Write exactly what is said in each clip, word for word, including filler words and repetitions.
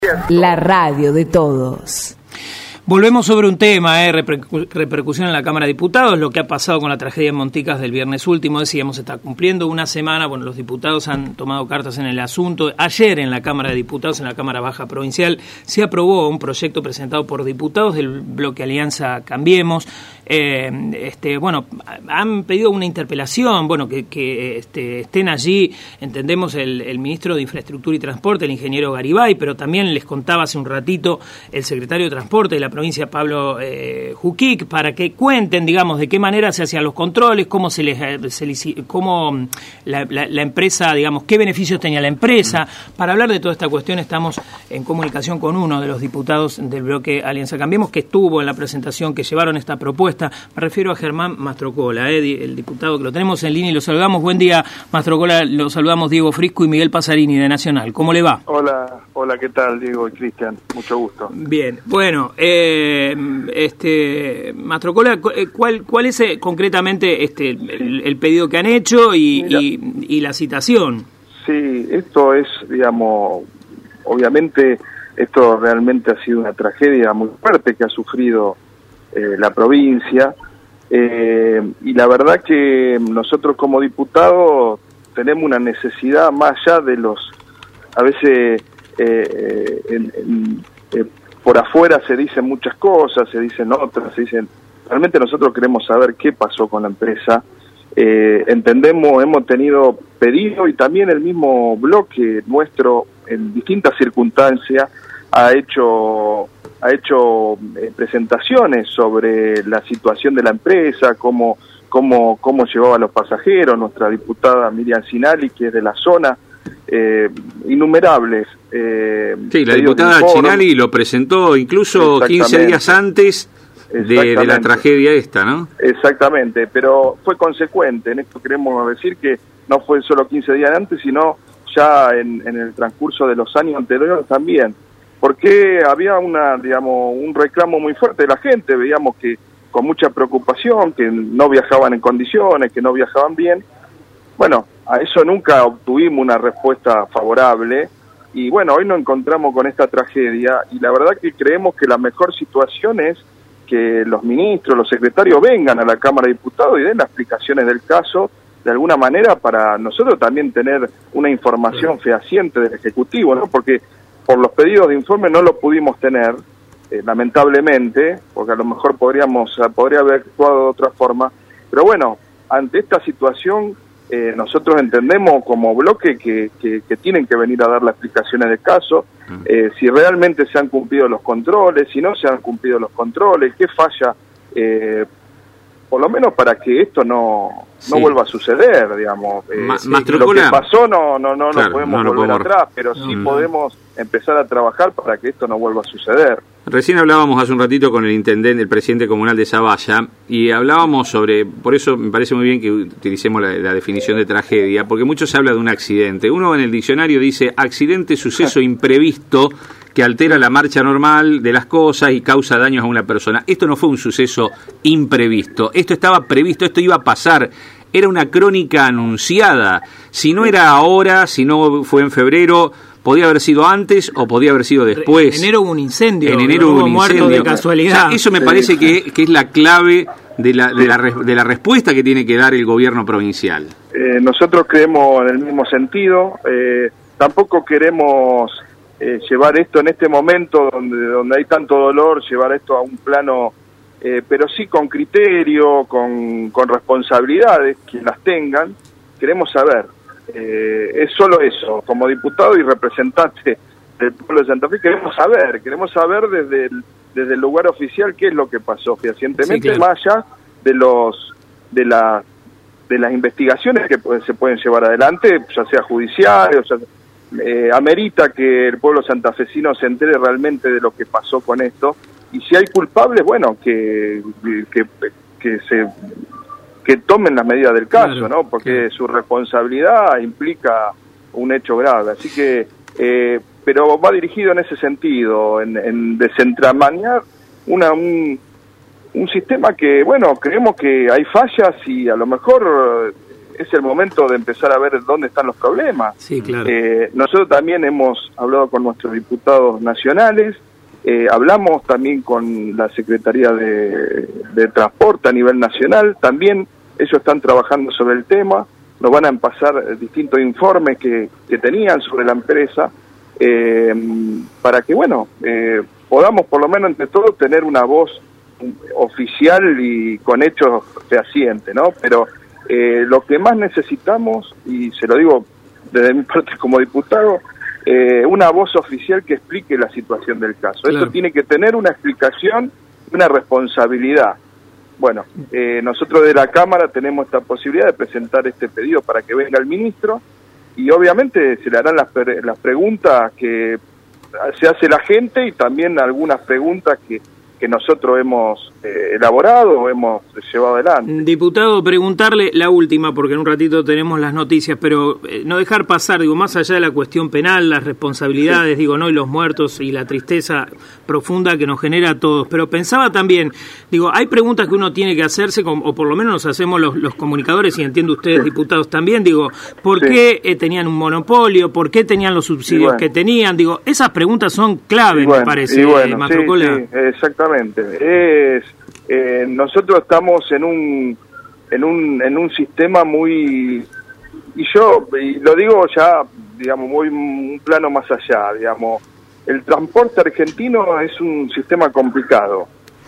La radio de todos. Volvemos sobre un tema, eh, repercu- repercusión en la Cámara de Diputados, lo que ha pasado con la tragedia en Monticas del viernes último. Decíamos, está cumpliendo una semana, bueno, los diputados han tomado cartas en el asunto. Ayer en la Cámara de Diputados, en la Cámara Baja Provincial, se aprobó un proyecto presentado por diputados del bloque Alianza Cambiemos. Eh, este, bueno, han pedido una interpelación, bueno, que, que este, estén allí, entendemos, el, el ministro de Infraestructura y Transporte, el ingeniero Garibay, pero también les contaba hace un ratito el secretario de Transporte de la provincia, Pablo eh, Juquic, para que cuenten, digamos, de qué manera se hacían los controles, cómo se les, se les cómo la, la, la empresa, digamos, qué beneficios tenía la empresa. Para hablar de toda esta cuestión estamos en comunicación con uno de los diputados del bloque Alianza Cambiemos, que estuvo en la presentación, que llevaron esta propuesta. Me refiero a Germán Mastrocola, eh, el diputado que lo tenemos en línea y lo saludamos. Buen día, Mastrocola, lo saludamos Diego Frisco y Miguel Pasarini de Nacional. ¿Cómo le va? Hola, hola, ¿qué tal, Diego y Cristian? Mucho gusto. Bien, bueno, eh, este Mastrocola, ¿cuál, cuál es eh, concretamente este el, el pedido que han hecho y, y, y la citación? Sí, esto es, digamos, obviamente esto realmente ha sido una tragedia muy fuerte que ha sufrido eh, la provincia, eh, y la verdad que nosotros como diputados tenemos una necesidad más allá de los, a veces eh, en, en, eh, por afuera se dicen muchas cosas, se dicen otras, se dicen, realmente nosotros queremos saber qué pasó con la empresa. Eh, entendemos, hemos tenido pedido y también el mismo bloque nuestro en distintas circunstancias ha hecho ha hecho eh, presentaciones sobre la situación de la empresa, cómo cómo cómo llevaba a los pasajeros, nuestra diputada Miriam Sinali, que es de la zona, eh, innumerables. Eh, sí, la diputada Sinali lo presentó incluso quince días antes de, de la tragedia esta, ¿no? Exactamente, pero fue consecuente. En esto queremos decir que no fue solo quince días antes, sino ya en, en el transcurso de los años anteriores también, porque había una, digamos, un reclamo muy fuerte de la gente. Veíamos que con mucha preocupación, que no viajaban en condiciones, que no viajaban bien. Bueno, a eso nunca obtuvimos una respuesta favorable, y bueno, hoy nos encontramos con esta tragedia, y la verdad que creemos que la mejor situación es que los ministros, los secretarios vengan a la Cámara de Diputados y den las explicaciones del caso, de alguna manera, para nosotros también tener una información fehaciente del Ejecutivo, ¿no? Porque por los pedidos de informe no lo pudimos tener, eh, lamentablemente, porque a lo mejor podríamos podría haber actuado de otra forma, pero bueno, ante esta situación eh, nosotros entendemos como bloque que, que, que tienen que venir a dar las explicaciones del caso, eh, si realmente se han cumplido los controles, si no se han cumplido los controles, qué falla, eh, por lo menos para que esto no, no sí. vuelva a suceder, digamos. Eh, Ma- sí, lo que pasó no no no, claro, no podemos no, no volver podemos... atrás, pero sí no, podemos empezar a trabajar para que esto no vuelva a suceder. Recién hablábamos hace un ratito con el intendente, el presidente comunal de Zavalla, y hablábamos sobre, por eso me parece muy bien que utilicemos la, la definición de tragedia, porque mucho se habla de un accidente. Uno en el diccionario dice accidente, suceso imprevisto que altera la marcha normal de las cosas y causa daños a una persona. Esto no fue un suceso imprevisto, esto estaba previsto, esto iba a pasar. Era una crónica anunciada. Si no era ahora, si no fue en febrero, podía haber sido antes o podía haber sido después. En enero hubo un incendio. En enero hubo un muerto incendio. De casualidad. O sea, eso me sí. parece que, que es la clave de la, de, la, de la respuesta que tiene que dar el gobierno provincial. Eh, nosotros creemos en el mismo sentido. Eh, tampoco queremos eh, llevar esto en este momento donde, donde hay tanto dolor, llevar esto a un plano... Eh, pero sí con criterio, con, con responsabilidades, que las tengan. Queremos saber, eh, es solo eso, como diputado y representante del pueblo de Santa Fe, queremos saber, queremos saber desde el, desde el lugar oficial qué es lo que pasó fehacientemente, sí, claro. Más allá de los de las de las investigaciones que pues, se pueden llevar adelante, ya sea judiciales, o sea, eh, amerita que el pueblo santafesino se entere realmente de lo que pasó con esto. Y si hay culpables, bueno, que que, que se que tomen las medidas del caso, claro, ¿no? Porque claro. Su responsabilidad implica un hecho grave. Así que, eh, pero va dirigido en ese sentido, en, en desentramañar una, un, un sistema que, bueno, creemos que hay fallas y a lo mejor es el momento de empezar a ver dónde están los problemas. Sí, claro. Eh, nosotros también hemos hablado con nuestros diputados nacionales, eh, hablamos también con la Secretaría de, de Transporte a nivel nacional, también ellos están trabajando sobre el tema, nos van a pasar distintos informes que, que tenían sobre la empresa, eh, para que, bueno, eh, podamos por lo menos entre todos tener una voz oficial y con hechos fehacientes, ¿no? Pero eh, lo que más necesitamos, y se lo digo desde mi parte como diputado, eh, una voz oficial que explique la situación del caso. Claro. Esto tiene que tener una explicación, una responsabilidad. Bueno, eh, nosotros de la Cámara tenemos esta posibilidad de presentar este pedido para que venga el ministro y obviamente se le harán las, pre las preguntas que se hace la gente y también algunas preguntas que que nosotros hemos eh, elaborado o hemos llevado adelante. Diputado, preguntarle la última, porque en un ratito tenemos las noticias, pero eh, no dejar pasar, digo, más allá de la cuestión penal, las responsabilidades, sí. digo, no, y los muertos y la tristeza profunda que nos genera a todos, pero pensaba también, digo, hay preguntas que uno tiene que hacerse, o por lo menos nos hacemos los, los comunicadores, y entiendo ustedes, sí. diputados también, digo, ¿por sí. qué eh, tenían un monopolio? ¿Por qué tenían los subsidios bueno. que tenían? Digo, esas preguntas son claves, bueno, me parece, bueno, Mastrocola. Sí, sí, exactamente. Es, eh, nosotros estamos en un en un en un sistema muy, y yo y lo digo ya, digamos, muy un plano más allá, digamos, el transporte argentino es un sistema complicado,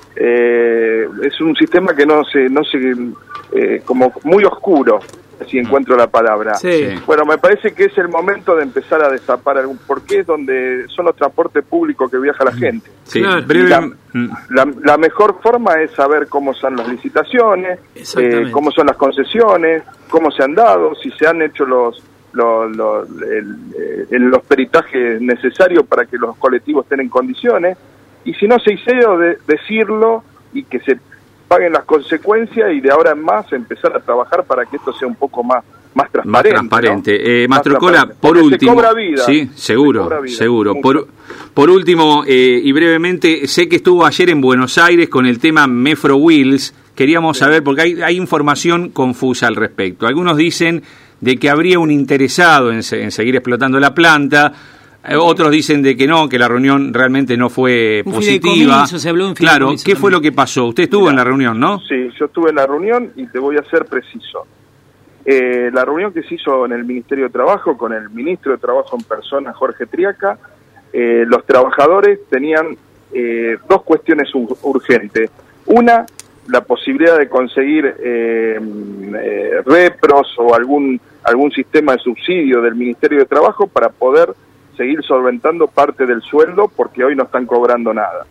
eh, es un sistema que no se no se eh, como muy oscuro, si encuentro la palabra. Sí. Bueno, me parece que es el momento de empezar a destapar algún, porque es donde son los transportes públicos que viaja la gente. Sí. Claro. La, la, la mejor forma es saber cómo son las licitaciones, eh, cómo son las concesiones, cómo se han dado, si se han hecho los los, los, el, el, los peritajes necesarios para que los colectivos estén en condiciones, y si no se hizo, de, decirlo y que se paguen las consecuencias y de ahora en más empezar a trabajar para que esto sea un poco más más transparente. Más transparente. ¿no? Eh, Mastrocola, por Porque último. Se cobra vida. Sí, seguro, vida, seguro. Por, por último, eh, y brevemente, sé que estuvo ayer en Buenos Aires con el tema Mefro Wheels. Queríamos sí. saber, porque hay, hay información confusa al respecto. Algunos dicen de que habría un interesado en, en seguir explotando la planta. Eh, otros dicen de que no, que la reunión realmente no fue un positiva. Se habló un claro, ¿qué también. fue lo que pasó? Usted estuvo Mira, en la reunión, ¿no? Sí, yo estuve en la reunión y te voy a ser preciso. Eh, la reunión que se hizo en el Ministerio de Trabajo con el Ministro de Trabajo en persona, Jorge Triaca, eh, los trabajadores tenían eh, dos cuestiones ur urgentes. Una, la posibilidad de conseguir eh, eh, repros o algún, algún sistema de subsidio del Ministerio de Trabajo para poder seguir solventando parte del sueldo, porque hoy no están cobrando nada.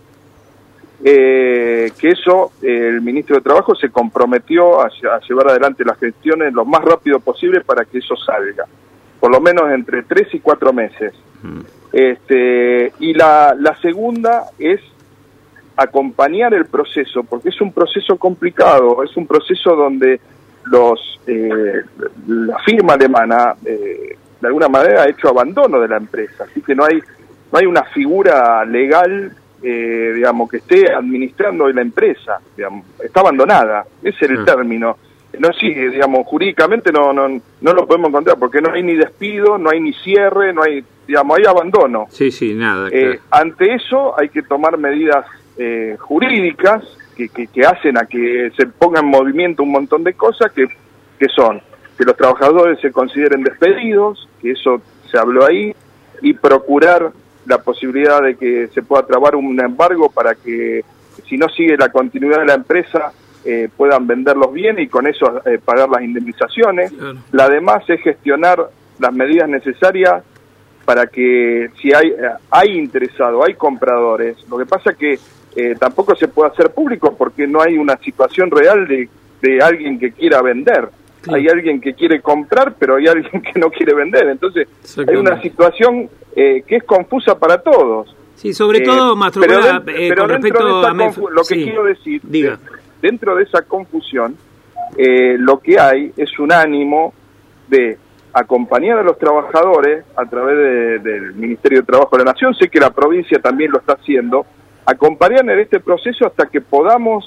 Eh, que eso, eh, el Ministro de Trabajo se comprometió a, a llevar adelante las gestiones lo más rápido posible para que eso salga, por lo menos entre tres y cuatro meses. Mm. Este, y la, la segunda es acompañar el proceso, porque es un proceso complicado, es un proceso donde los eh, la firma alemana eh, de alguna manera ha hecho abandono de la empresa, así que no hay no hay una figura legal eh, digamos que esté administrando la empresa, digamos, está abandonada, ese es el sí. término. No sigue, digamos, jurídicamente no no no lo podemos encontrar porque no hay ni despido, no hay ni cierre, no hay, digamos, hay abandono. Sí, sí, nada. Eh, claro. Ante eso hay que tomar medidas eh, jurídicas que, que, que hacen a que se ponga en movimiento un montón de cosas que, que son que los trabajadores se consideren despedidos, que eso se habló ahí, y procurar la posibilidad de que se pueda trabar un embargo para que, si no sigue la continuidad de la empresa, eh, puedan vender los bienes y con eso eh, pagar las indemnizaciones. Claro. La demás es gestionar las medidas necesarias para que, si hay hay interesado, hay compradores, lo que pasa que eh, tampoco se puede hacer público porque no hay una situación real de, de alguien que quiera vender. Claro. Hay alguien que quiere comprar, pero hay alguien que no quiere vender. Entonces, hay una situación eh, que es confusa para todos. Sí, sobre eh, todo, Mastrocola, pero, de, eh, pero con respecto de a Mef lo que sí. quiero decir, Diga. dentro de esa confusión, eh, lo que hay es un ánimo de acompañar a los trabajadores a través de, del Ministerio de Trabajo de la Nación, sé que la provincia también lo está haciendo, acompañar en este proceso hasta que podamos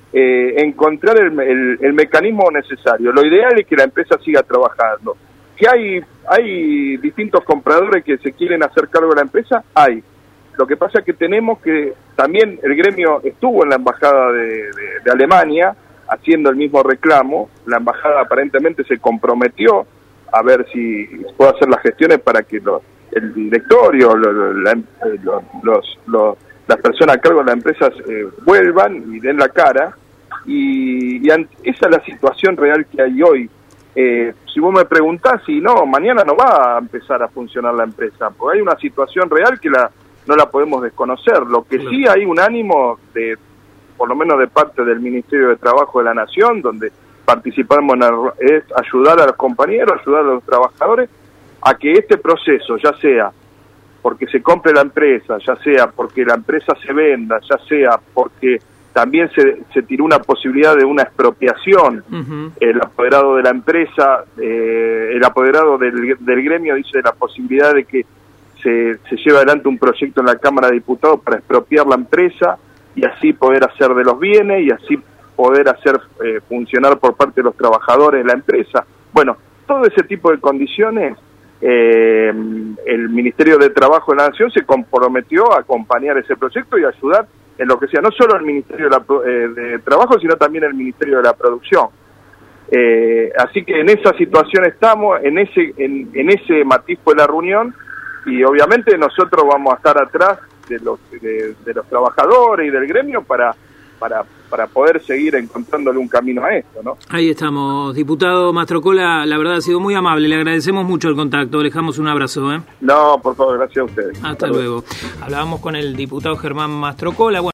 eh, encontrar el, el, el mecanismo necesario. Lo ideal es que la empresa siga trabajando. Que hay, hay distintos compradores que se quieren hacer cargo de la empresa, hay. Lo que pasa es que tenemos que, también el gremio estuvo en la embajada de, de, de Alemania haciendo el mismo reclamo, la embajada aparentemente se comprometió a ver si puede hacer las gestiones para que lo, el directorio, lo, lo, la, lo, los, los, las personas a cargo de las empresas eh, vuelvan y den la cara, y, y esa es la situación real que hay hoy. Eh, si vos me preguntás, si no, mañana no va a empezar a funcionar la empresa, porque hay una situación real que la no la podemos desconocer. Lo que sí hay un ánimo, de por lo menos de parte del Ministerio de Trabajo de la Nación, donde participamos en el, es ayudar a los compañeros, ayudar a los trabajadores, a que este proceso, ya sea porque se compre la empresa, ya sea porque la empresa se venda, ya sea porque también se, se tiró una posibilidad de una expropiación. Uh-huh. El apoderado de la empresa, eh, el apoderado del, del gremio dice la posibilidad de que se, se lleve adelante un proyecto en la Cámara de Diputados para expropiar la empresa y así poder hacer de los bienes y así poder hacer eh, funcionar por parte de los trabajadores la empresa. Bueno, todo ese tipo de condiciones, eh, el Ministerio de Trabajo de la Nación se comprometió a acompañar ese proyecto y ayudar en lo que sea, no solo el Ministerio de, la, eh, de Trabajo, sino también el Ministerio de la Producción. Eh, así que en esa situación estamos, en ese en, en ese matiz fue la reunión, y obviamente nosotros vamos a estar atrás de los de, de los trabajadores y del gremio para para para poder seguir encontrándole un camino a esto, ¿no? Ahí estamos, diputado Mastrocola, la verdad ha sido muy amable, le agradecemos mucho el contacto, le dejamos un abrazo, ¿eh? No, por favor, gracias a ustedes. Hasta, Hasta luego. luego. Hablábamos con el diputado Germán Mastrocola. Bueno,